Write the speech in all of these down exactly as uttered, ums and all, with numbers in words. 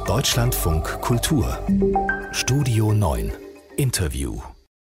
Deutschlandfunk Kultur Studio neun Interview.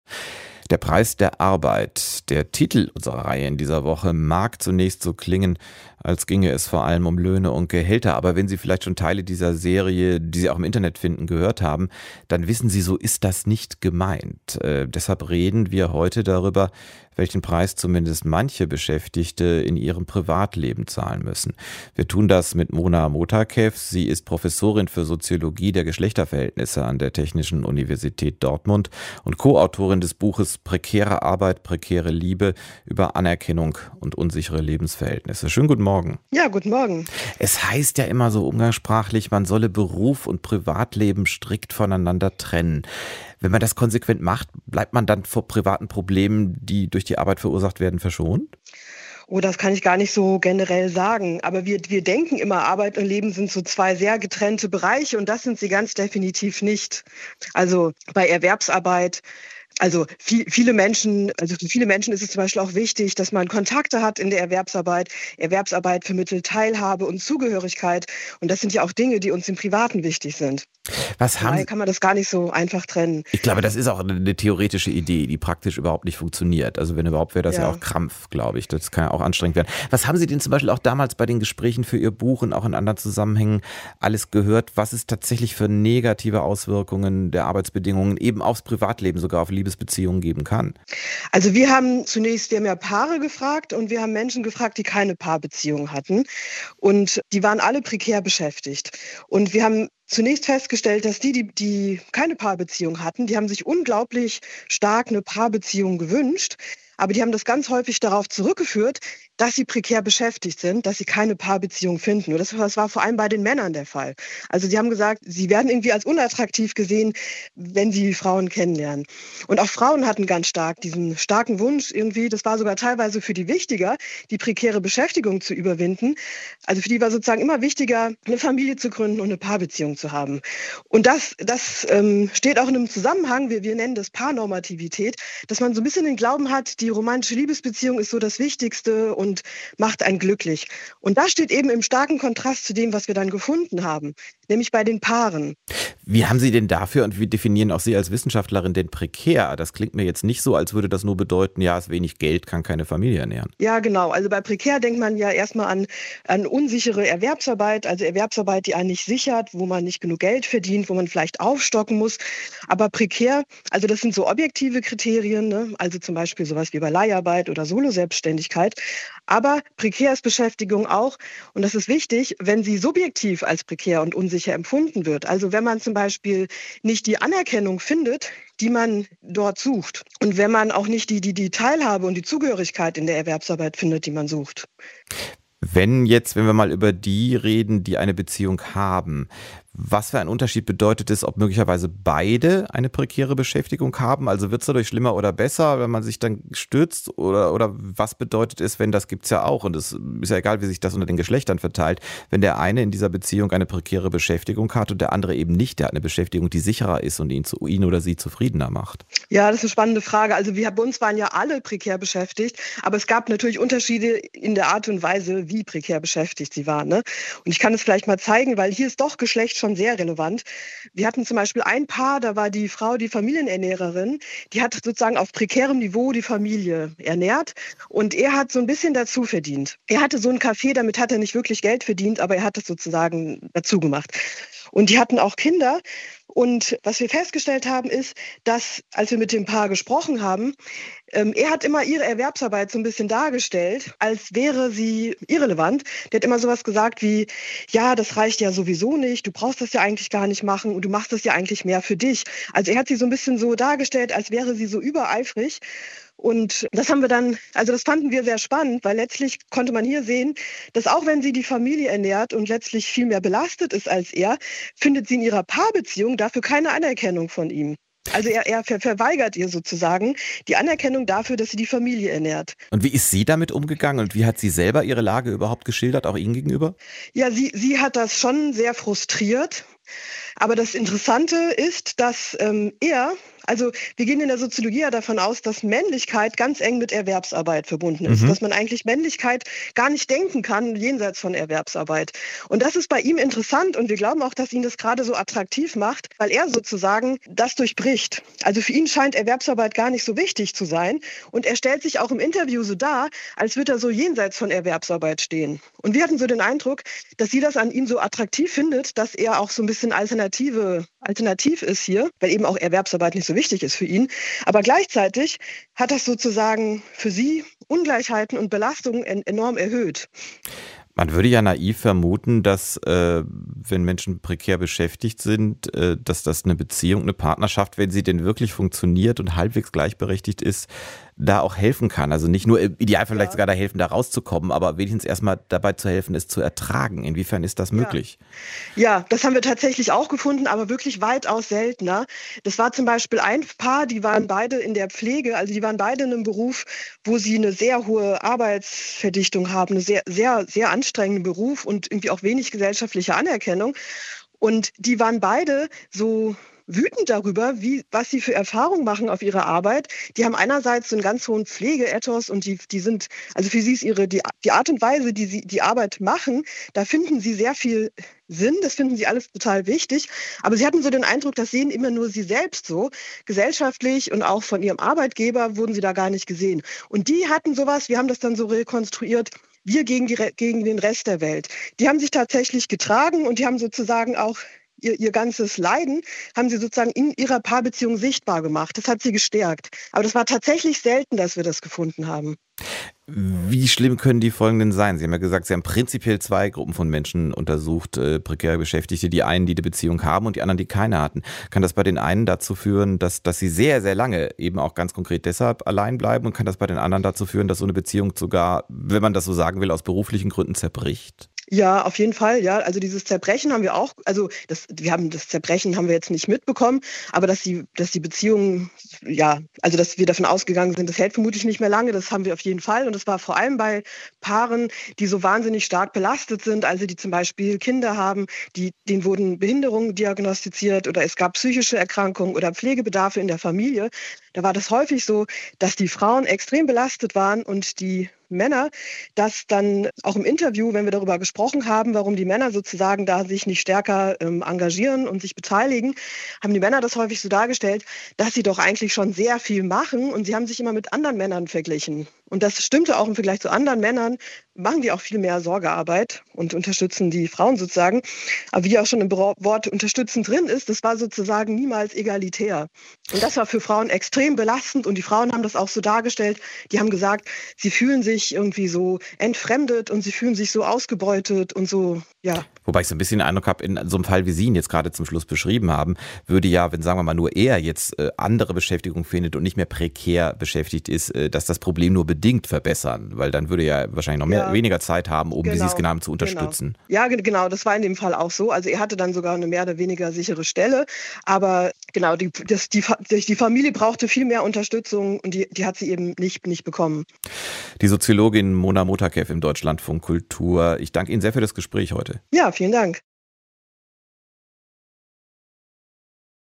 Der Preis der Arbeit. Der Titel unserer Reihe in dieser Woche mag zunächst so klingen, als ginge es vor allem um Löhne und Gehälter. Aber wenn Sie vielleicht schon Teile dieser Serie, die Sie auch im Internet finden, gehört haben, dann wissen Sie, so ist das nicht gemeint. Äh, deshalb reden wir heute darüber, welchen Preis zumindest manche Beschäftigte in ihrem Privatleben zahlen müssen. Wir tun das mit Mona Motakev. Sie ist Professorin für Soziologie der Geschlechterverhältnisse an der Technischen Universität Dortmund und Co-Autorin des Buches Prekäre Arbeit, prekäre Liebe über Anerkennung und unsichere Lebensverhältnisse. Schönen guten Morgen. Ja, guten Morgen. Es heißt ja immer so umgangssprachlich, man solle Beruf und Privatleben strikt voneinander trennen. Wenn man das konsequent macht, bleibt man dann vor privaten Problemen, die durch die Arbeit verursacht werden, verschont? Oh, das kann ich gar nicht so generell sagen. Aber wir, wir denken immer, Arbeit und Leben sind so zwei sehr getrennte Bereiche und das sind sie ganz definitiv nicht. Also bei Erwerbsarbeit, also viel, viele Menschen, also für viele Menschen ist es zum Beispiel auch wichtig, dass man Kontakte hat in der Erwerbsarbeit. Erwerbsarbeit vermittelt Teilhabe und Zugehörigkeit. Und das sind ja auch Dinge, die uns im Privaten wichtig sind. Was haben Daher kann man das gar nicht so einfach trennen. Ich glaube, das ist auch eine theoretische Idee, die praktisch überhaupt nicht funktioniert. Also wenn überhaupt, wäre das ja. ja auch Krampf, glaube ich. Das kann ja auch anstrengend werden. Was haben Sie denn zum Beispiel auch damals bei den Gesprächen für Ihr Buch und auch in anderen Zusammenhängen alles gehört, was es tatsächlich für negative Auswirkungen der Arbeitsbedingungen eben aufs Privatleben, sogar auf Liebesbeziehungen geben kann? Also wir haben zunächst, wir haben ja Paare gefragt und wir haben Menschen gefragt, die keine Paarbeziehung hatten. Und die waren alle prekär beschäftigt. Und wir haben zunächst festgestellt, dass die, die, die keine Paarbeziehung hatten, die haben sich unglaublich stark eine Paarbeziehung gewünscht. Aber die haben das ganz häufig darauf zurückgeführt, dass sie prekär beschäftigt sind, dass sie keine Paarbeziehung finden. Und das, das war vor allem bei den Männern der Fall. Also sie haben gesagt, sie werden irgendwie als unattraktiv gesehen, wenn sie Frauen kennenlernen. Und auch Frauen hatten ganz stark diesen starken Wunsch irgendwie, das war sogar teilweise für die wichtiger, die prekäre Beschäftigung zu überwinden. Also für die war sozusagen immer wichtiger, eine Familie zu gründen und eine Paarbeziehung zu haben. Und das, das ähm, steht auch in einem Zusammenhang, wir, wir nennen das Paarnormativität, dass man so ein bisschen den Glauben hat, die romantische Liebesbeziehung ist so das Wichtigste und macht einen glücklich. Und das steht eben im starken Kontrast zu dem, was wir dann gefunden haben, nämlich bei den Paaren. Wie haben Sie denn dafür und wie definieren auch Sie als Wissenschaftlerin denn prekär? Das klingt mir jetzt nicht so, als würde das nur bedeuten, ja, es ist wenig Geld, kann keine Familie ernähren. Ja, genau. Also bei prekär denkt man ja erstmal an, an unsichere Erwerbsarbeit, also Erwerbsarbeit, die einen nicht sichert, wo man nicht genug Geld verdient, wo man vielleicht aufstocken muss. Aber prekär, also das sind so objektive Kriterien, ne? Also zum Beispiel sowas wie bei Leiharbeit oder Soloselbstständigkeit. Aber prekär ist Beschäftigung auch, und das ist wichtig, wenn sie subjektiv als prekär und unsicher empfunden wird. Also wenn man zum Beispiel nicht die Anerkennung findet, die man dort sucht. Und wenn man auch nicht die, die, die Teilhabe und die Zugehörigkeit in der Erwerbsarbeit findet, die man sucht. Wenn jetzt, wenn wir mal über die reden, die eine Beziehung haben, was für ein Unterschied bedeutet es, ob möglicherweise beide eine prekäre Beschäftigung haben? Also wird es dadurch schlimmer oder besser, wenn man sich dann stürzt? Oder, oder was bedeutet es, wenn, das gibt es ja auch, und es ist ja egal, wie sich das unter den Geschlechtern verteilt, wenn der eine in dieser Beziehung eine prekäre Beschäftigung hat und der andere eben nicht, der hat eine Beschäftigung, die sicherer ist und ihn, zu, ihn oder sie zufriedener macht? Ja, das ist eine spannende Frage. Also wir bei uns waren ja alle prekär beschäftigt, aber es gab natürlich Unterschiede in der Art und Weise, wie prekär beschäftigt sie waren, ne? Und ich kann es vielleicht mal zeigen, weil hier ist doch Geschlecht schon sehr relevant. Wir hatten zum Beispiel ein Paar, da war die Frau die Familienernährerin, die hat sozusagen auf prekärem Niveau die Familie ernährt und er hat so ein bisschen dazu verdient. Er hatte so ein Café, damit hat er nicht wirklich Geld verdient, aber er hat es sozusagen dazu gemacht. Und die hatten auch Kinder. Und was wir festgestellt haben, ist, dass, als wir mit dem Paar gesprochen haben, ähm, er hat immer ihre Erwerbsarbeit so ein bisschen dargestellt, als wäre sie irrelevant. Der hat immer sowas gesagt wie, ja, das reicht ja sowieso nicht, du brauchst das ja eigentlich gar nicht machen und du machst das ja eigentlich mehr für dich. Also er hat sie so ein bisschen so dargestellt, als wäre sie so übereifrig. Und das haben wir dann, also das fanden wir sehr spannend, weil letztlich konnte man hier sehen, dass auch wenn sie die Familie ernährt und letztlich viel mehr belastet ist als er, findet sie in ihrer Paarbeziehung dafür keine Anerkennung von ihm. Also er, er ver- verweigert ihr sozusagen die Anerkennung dafür, dass sie die Familie ernährt. Und wie ist sie damit umgegangen und wie hat sie selber ihre Lage überhaupt geschildert, auch Ihnen gegenüber? Ja, sie, sie hat das schon sehr frustriert. Aber das Interessante ist, dass ähm, er, Also wir gehen in der Soziologie ja davon aus, dass Männlichkeit ganz eng mit Erwerbsarbeit verbunden ist. Mhm. Dass man eigentlich Männlichkeit gar nicht denken kann jenseits von Erwerbsarbeit. Und das ist bei ihm interessant und wir glauben auch, dass ihn das gerade so attraktiv macht, weil er sozusagen das durchbricht. Also für ihn scheint Erwerbsarbeit gar nicht so wichtig zu sein. Und er stellt sich auch im Interview so dar, als würde er so jenseits von Erwerbsarbeit stehen. Und wir hatten so den Eindruck, dass sie das an ihm so attraktiv findet, dass er auch so ein bisschen Alternative, alternativ ist hier, weil eben auch Erwerbsarbeit nicht so wichtig ist für ihn. Aber gleichzeitig hat das sozusagen für sie Ungleichheiten und Belastungen en- enorm erhöht. Man würde ja naiv vermuten, dass äh, wenn Menschen prekär beschäftigt sind, äh, dass das eine Beziehung, eine Partnerschaft, wenn sie denn wirklich funktioniert und halbwegs gleichberechtigt ist, da auch helfen kann. Also nicht nur im Idealfall vielleicht ja. sogar da helfen, da rauszukommen, aber wenigstens erstmal dabei zu helfen, es zu ertragen. Inwiefern ist das möglich? Ja. ja, das haben wir tatsächlich auch gefunden, aber wirklich weitaus seltener. Das war zum Beispiel ein Paar, die waren beide in der Pflege, also die waren beide in einem Beruf, wo sie eine sehr hohe Arbeitsverdichtung haben, eine sehr, sehr, sehr anstrengenden Beruf und irgendwie auch wenig gesellschaftliche Anerkennung. Und die waren beide so wütend darüber, wie, was sie für Erfahrungen machen auf ihre Arbeit. Die haben einerseits so einen ganz hohen Pflegeethos und die, die sind, also für sie ist ihre, die, die Art und Weise, die sie die Arbeit machen, da finden sie sehr viel Sinn, das finden sie alles total wichtig. Aber sie hatten so den Eindruck, das sehen immer nur sie selbst so. Gesellschaftlich und auch von ihrem Arbeitgeber wurden sie da gar nicht gesehen. Und die hatten sowas, wir haben das dann so rekonstruiert, wir gegen, die, gegen den Rest der Welt. Die haben sich tatsächlich getragen und die haben sozusagen auch Ihr, ihr ganzes Leiden haben sie sozusagen in ihrer Paarbeziehung sichtbar gemacht. Das hat sie gestärkt. Aber das war tatsächlich selten, dass wir das gefunden haben. Wie schlimm können die folgenden sein? Sie haben ja gesagt, Sie haben prinzipiell zwei Gruppen von Menschen untersucht, äh, prekäre Beschäftigte. Die einen, die eine Beziehung haben und die anderen, die keine hatten. Kann das bei den einen dazu führen, dass, dass sie sehr, sehr lange eben auch ganz konkret deshalb allein bleiben? Und kann das bei den anderen dazu führen, dass so eine Beziehung sogar, wenn man das so sagen will, aus beruflichen Gründen zerbricht? Ja, auf jeden Fall, ja. Also dieses Zerbrechen haben wir auch, also das, wir haben das Zerbrechen haben wir jetzt nicht mitbekommen, aber dass die, dass die Beziehung, ja, also dass wir davon ausgegangen sind, das hält vermutlich nicht mehr lange, das haben wir auf jeden Fall. Und das war vor allem bei Paaren, die so wahnsinnig stark belastet sind, also die zum Beispiel Kinder haben, die, denen wurden Behinderungen diagnostiziert oder es gab psychische Erkrankungen oder Pflegebedarfe in der Familie. Da war das häufig so, dass die Frauen extrem belastet waren und die Männer, dass dann auch im Interview, wenn wir darüber gesprochen haben, warum die Männer sozusagen da sich nicht stärker ähm, engagieren und sich beteiligen, haben die Männer das häufig so dargestellt, dass sie doch eigentlich schon sehr viel machen und sie haben sich immer mit anderen Männern verglichen. Und das stimmte auch im Vergleich zu anderen Männern, machen die auch viel mehr Sorgearbeit und unterstützen die Frauen sozusagen. Aber wie auch schon im Wort unterstützen drin ist, das war sozusagen niemals egalitär. Und das war für Frauen extrem belastend und die Frauen haben das auch so dargestellt. Die haben gesagt, sie fühlen sich irgendwie so entfremdet und sie fühlen sich so ausgebeutet und so, ja. Wobei ich so ein bisschen den Eindruck habe, in so einem Fall, wie Sie ihn jetzt gerade zum Schluss beschrieben haben, würde ja, wenn sagen wir mal nur er jetzt äh, andere Beschäftigung findet und nicht mehr prekär beschäftigt ist, äh, dass das Problem nur bedingt verbessern, weil dann würde er wahrscheinlich noch mehr, ja. weniger Zeit haben, um, genau. wie Sie es genannt haben, zu unterstützen. Genau. Ja, genau, das war in dem Fall auch so. Also er hatte dann sogar eine mehr oder weniger sichere Stelle, aber genau, die, das, die, die Familie brauchte viel mehr Unterstützung und die, die hat sie eben nicht, nicht bekommen. Die Soziologin Mona Motakev im Deutschlandfunk Kultur. Ich danke Ihnen sehr für das Gespräch heute. Ja, vielen Dank.